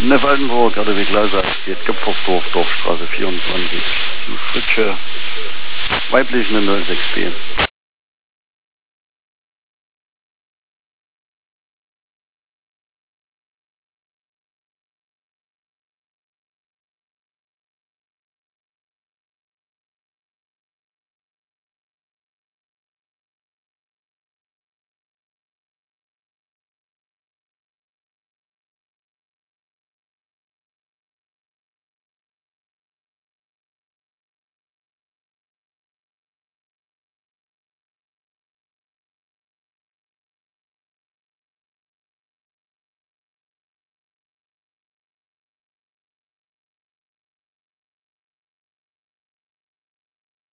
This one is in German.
Neff-Altenburg, RDW Gleiseis, geht Gipfersdorf, Dorfstraße 24, zu Fritsche, weiblich eine 06B.